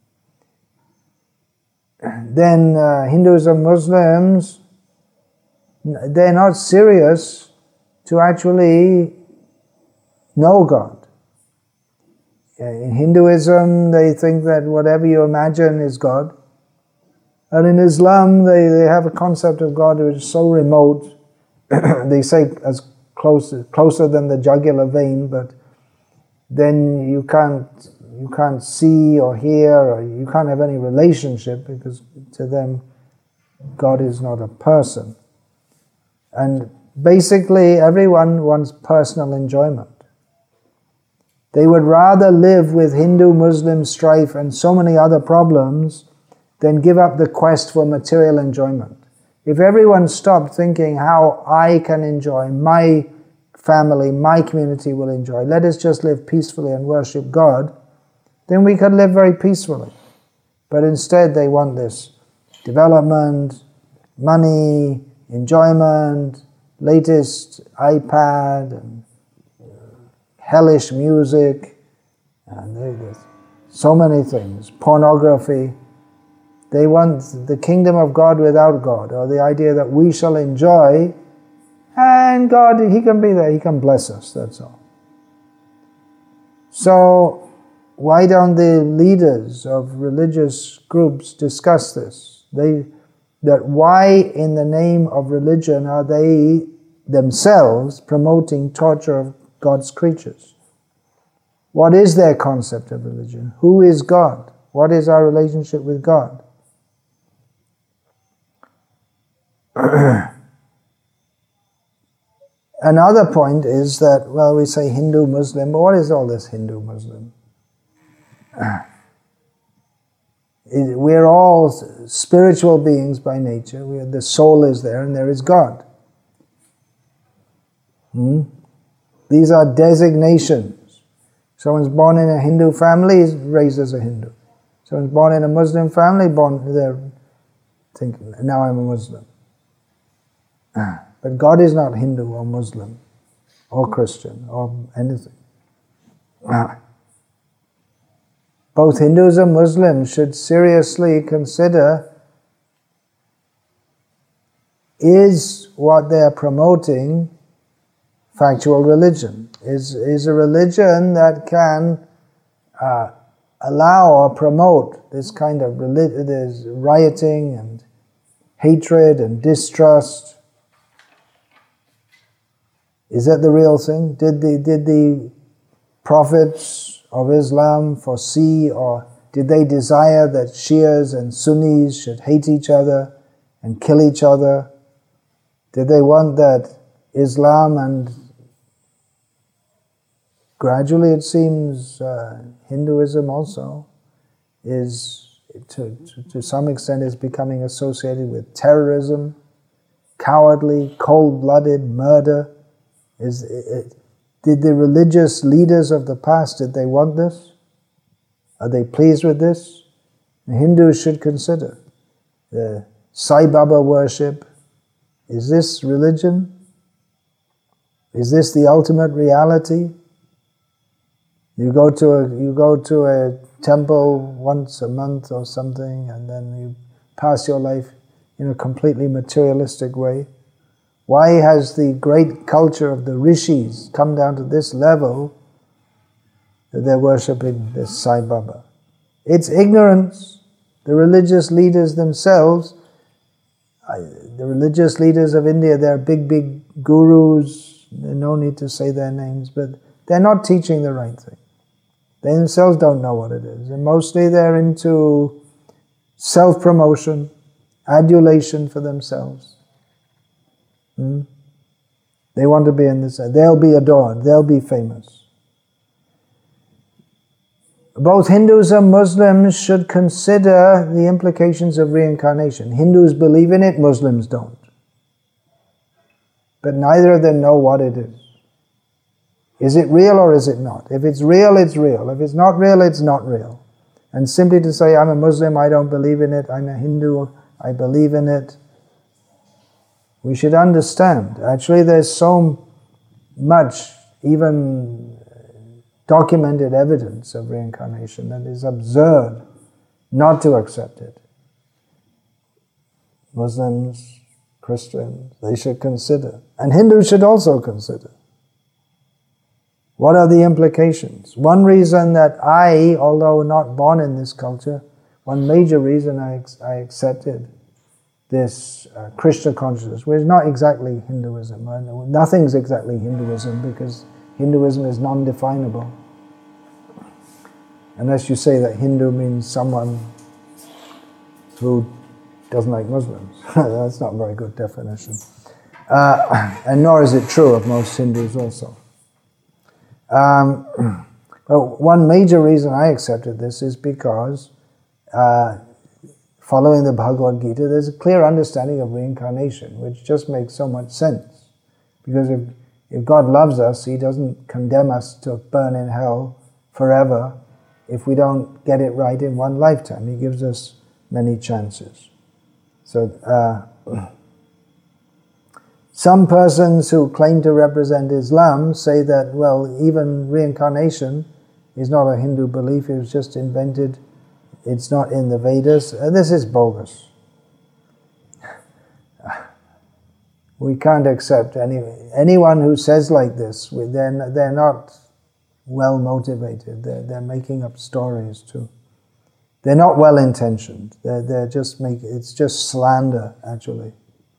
A: Then Hindus and Muslims, they're not serious to actually know God. In Hinduism, they think that whatever you imagine is God. And in Islam, they have a concept of God which is so remote. They say as closer than the jugular vein, but then you can't see or hear, or you can't have any relationship, because to them God is not a person. And basically everyone wants personal enjoyment. They would rather live with Hindu-Muslim strife and so many other problems than give up the quest for material enjoyment. If everyone stopped thinking how I can enjoy, my family, my community will enjoy, let us just live peacefully and worship God, then we could live very peacefully. But instead they want this development, money, enjoyment, latest iPad, and hellish music, and so many things, pornography. They want the kingdom of God without God, or the idea that we shall enjoy, and God, He can be there, He can bless us, that's all. So, why don't the leaders of religious groups discuss this? That why in the name of religion are they themselves promoting torture of God's creatures? What is their concept of religion? Who is God? What is our relationship with God? Another point is that, well, we say Hindu, Muslim, but what is all this Hindu, Muslim? We're all spiritual beings by nature. The soul is there and there is God. These are designations. Someone's born in a Hindu family, is raised as a Hindu. Someone's born in a Muslim family, they're thinking, now I'm a Muslim. But God is not Hindu or Muslim or Christian or anything. Both Hindus and Muslims should seriously consider, is what they're promoting factual religion? Is a religion that can allow or promote this kind of there's rioting and hatred and distrust? Is that the real thing? Did the prophets of Islam foresee, or did they desire that Shias and Sunnis should hate each other and kill each other? Did they want that Islam and gradually it seems Hinduism also is to some extent is becoming associated with terrorism, cowardly, cold-blooded murder? Did the religious leaders of the past, did they want this? Are they pleased with this? The Hindus should consider the Sai Baba worship. Is this religion? Is this the ultimate reality? You go to a temple once a month or something, and then you pass your life in a completely materialistic way. Why has the great culture of the rishis come down to this level that they're worshipping this Sai Baba? It's ignorance. The religious leaders themselves, the religious leaders of India, they're big gurus. There's no need to say their names, but they're not teaching the right thing. They themselves don't know what it is. And mostly they're into self-promotion, adulation for themselves. They want to be in this. They'll be adored. They'll be famous. Both Hindus and Muslims should consider the implications of reincarnation. Hindus believe in it, Muslims don't. But neither of them know what it is. Is it real or is it not? If it's real, it's real. If it's not real, it's not real. And simply to say, I'm a Muslim, I don't believe in it. I'm a Hindu, I believe in it. We should understand. Actually, there's so much, even documented evidence of reincarnation, that is absurd not to accept it. Muslims, Christians, they should consider. And Hindus should also consider. What are the implications? One reason that I, although not born in this culture, one major reason I accepted this Krishna consciousness, which is not exactly Hinduism. Nothing's exactly Hinduism, because Hinduism is non-definable. Unless you say that Hindu means someone who doesn't like Muslims. That's not a very good definition. And nor is it true of most Hindus also. But one major reason I accepted this is because following the Bhagavad Gita, there's a clear understanding of reincarnation, which just makes so much sense. Because if God loves us, He doesn't condemn us to burn in hell forever if we don't get it right in one lifetime. He gives us many chances. So, some persons who claim to represent Islam say that, well, even reincarnation is not a Hindu belief, it was just invented. It's not in the Vedas. This is bogus. We can't accept anyone who says like this. They're not well motivated. They're making up stories too. They're not well intentioned. It's just slander, actually.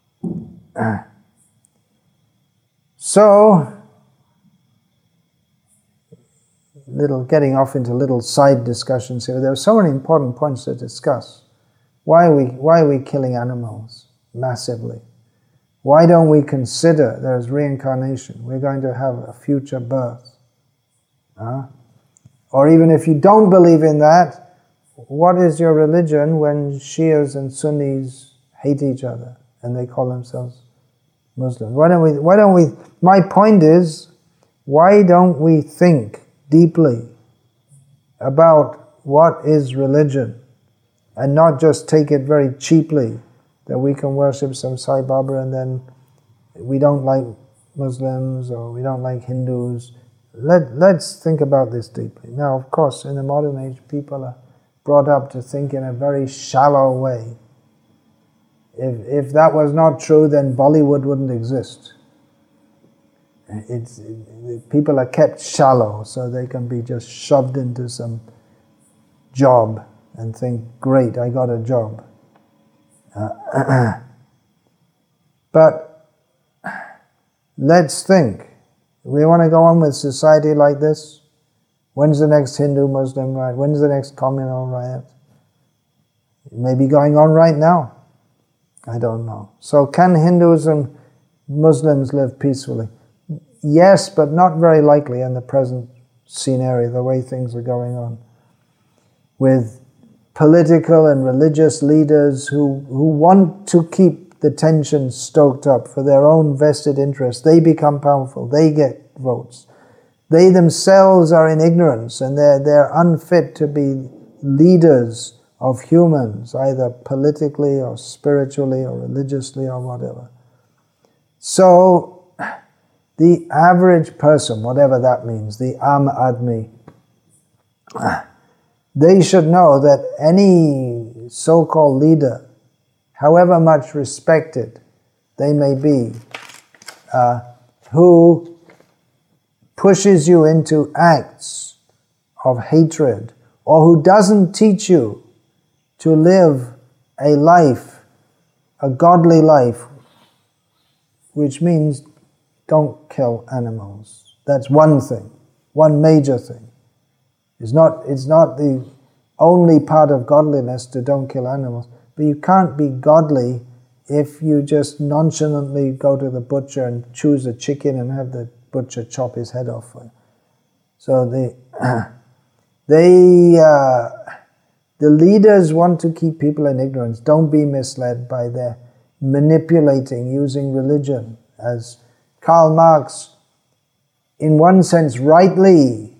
A: So, getting off into little side discussions here. There are so many important points to discuss. Why are we killing animals massively? Why don't we consider there's reincarnation? We're going to have a future birth. Or even if you don't believe in that, what is your religion when Shias and Sunnis hate each other and they call themselves Muslims? Why don't we? My point is, why don't we think deeply about what is religion, and not just take it very cheaply, that we can worship some Sai Baba and then we don't like Muslims or we don't like Hindus. Let's think about this deeply. Now, of course, in the modern age, people are brought up to think in a very shallow way. If that was not true, then Bollywood wouldn't exist. People are kept shallow so they can be just shoved into some job and think, great, I got a job. But let's think. We want to go on with society like this? When's the next Hindu-Muslim riot? When's the next communal riot? It may be going on right now. I don't know. So can Hindus and Muslims live peacefully? Yes, but not very likely in the present scenario, the way things are going on. With political and religious leaders who want to keep the tension stoked up for their own vested interests. They become powerful. They get votes. They themselves are in ignorance and they're unfit to be leaders of humans, either politically or spiritually or religiously or whatever. So the average person, whatever that means, the Aam Admi, they should know that any so-called leader, however much respected they may be, who pushes you into acts of hatred, or who doesn't teach you to live a life, a godly life, which means don't kill animals. That's one thing, one major thing. It's not the only part of godliness to don't kill animals, but you can't be godly if you just nonchalantly go to the butcher and choose a chicken and have the butcher chop his head off for you. So the leaders want to keep people in ignorance. Don't be misled by their manipulating, using religion. As Karl Marx, in one sense, rightly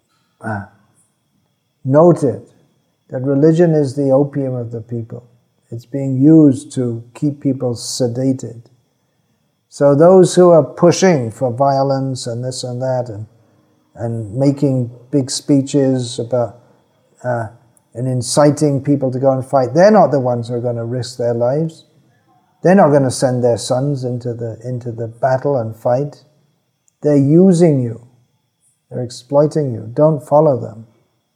A: noted that religion is the opium of the people. It's being used to keep people sedated. So those who are pushing for violence and this and that and making big speeches about and inciting people to go and fight, they're not the ones who are going to risk their lives. They're not going to send their sons into the battle and fight. They're using you. They're exploiting you. Don't follow them.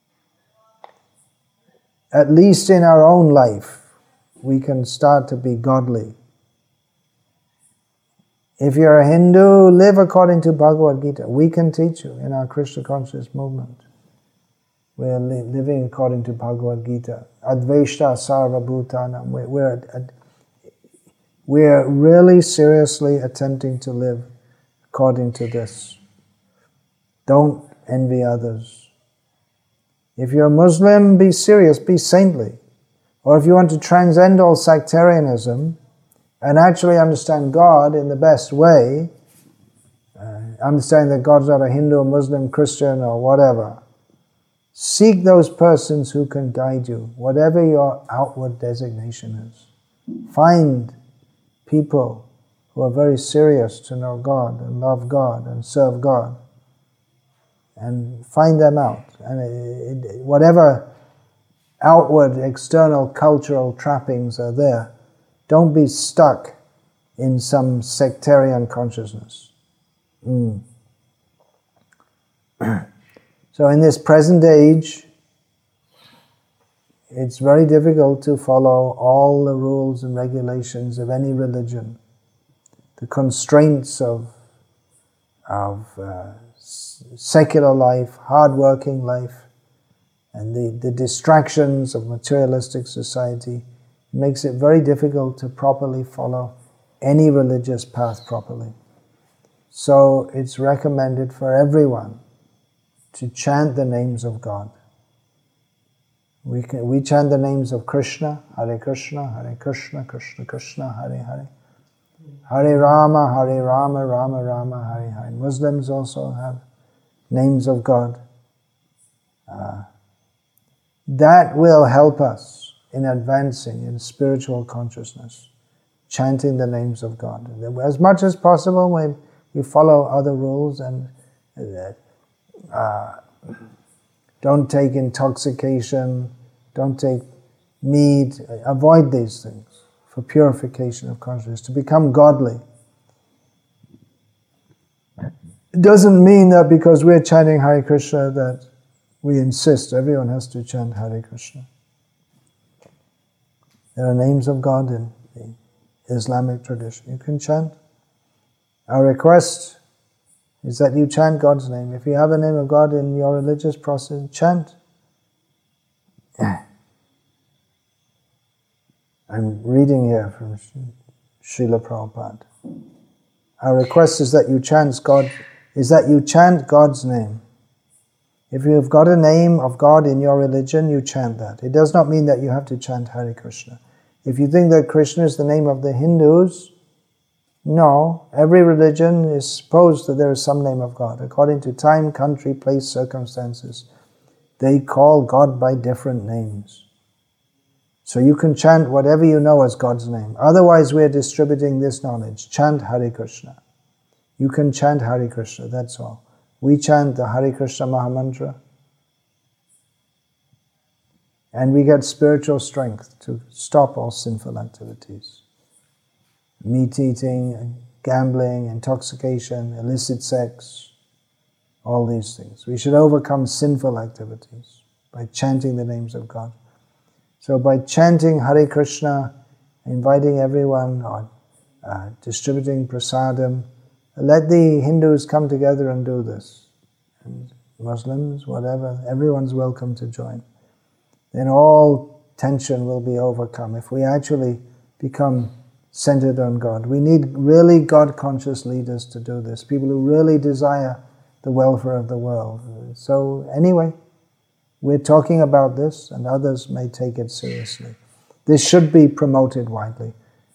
A: At least in our own life, we can start to be godly. If you're a Hindu, live according to Bhagavad Gita. We can teach you in our Krishna conscious movement. We're living according to Bhagavad Gita. Advaita sarva bhutanam. We're really seriously attempting to live according to this. Don't envy others. If you're a Muslim, be serious, be saintly. Or if you want to transcend all sectarianism and actually understand God in the best way, understand that God's not a Hindu, Muslim, Christian, or whatever, seek those persons who can guide you, whatever your outward designation is. Find people who are very serious to know God and love God and serve God. And find them out. And whatever outward, external, cultural trappings are there, don't be stuck in some sectarian consciousness. So in this present age, it's very difficult to follow all the rules and regulations of any religion. The constraints of secular life, hard-working life, and the distractions of materialistic society makes it very difficult to properly follow any religious path properly. So it's recommended for everyone to chant the names of God. We chant the names of Krishna, Hare Krishna, Krishna Krishna, Hare Hare. Hare Rama, Rama Rama, Hare Hare. Muslims also have names of God. that will help us in advancing in spiritual consciousness, chanting the names of God. As much as possible, we follow other rules and don't take intoxication, don't take meat, avoid these things for purification of consciousness, to become godly. It doesn't mean that because we're chanting Hare Krishna that we insist everyone has to chant Hare Krishna. There are names of God in the Islamic tradition. You can chant. Our request is that you chant God's name. If you have a name of God in your religious process, chant. I'm reading here from Srila Prabhupada. Our request is that you chant God's name. If you have got a name of God in your religion, you chant that. It does not mean that you have to chant Hare Krishna. If you think that Krishna is the name of the Hindus, no. Every religion is supposed that there is some name of God. According to time, country, place, circumstances, they call God by different names. So you can chant whatever you know as God's name. Otherwise, we're distributing this knowledge. Chant Hare Krishna. You can chant Hare Krishna, that's all. We chant the Hare Krishna Mahamantra. And we get spiritual strength to stop all sinful activities. Meat eating, gambling, intoxication, illicit sex, all these things. We should overcome sinful activities by chanting the names of God. So by chanting Hare Krishna, inviting everyone, or distributing prasadam, let the Hindus come together and do this. And Muslims, whatever, everyone's welcome to join. Then all tension will be overcome. If we actually become centered on God. We need really God-conscious leaders to do this. People who really desire the welfare of the world. So anyway, we're talking about this and others may take it seriously. This should be promoted widely.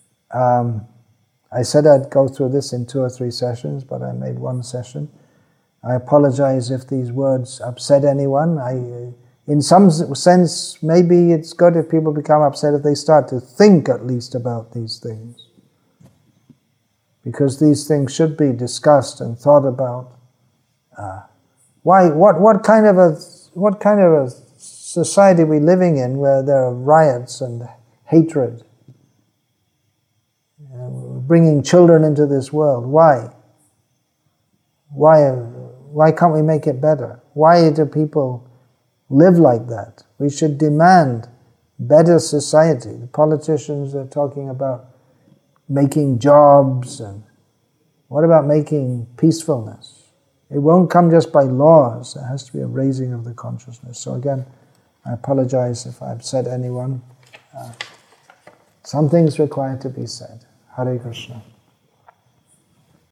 A: I said I'd go through this in 2 or 3 sessions, but I made 1 session. I apologize if these words upset anyone. In some sense, maybe it's good if people become upset if they start to think at least about these things. Because these things should be discussed and thought about. What kind of a society are we living in where there are riots and hatred? Bringing children into this world. Why? Why can't we make it better? Why do people live like that? We should demand better society. The politicians are talking about making jobs, and what about making peacefulness? It won't come just by laws. There has to be a raising of the consciousness. So again, I apologize if I upset anyone. Something's required to be said. Hare Krishna.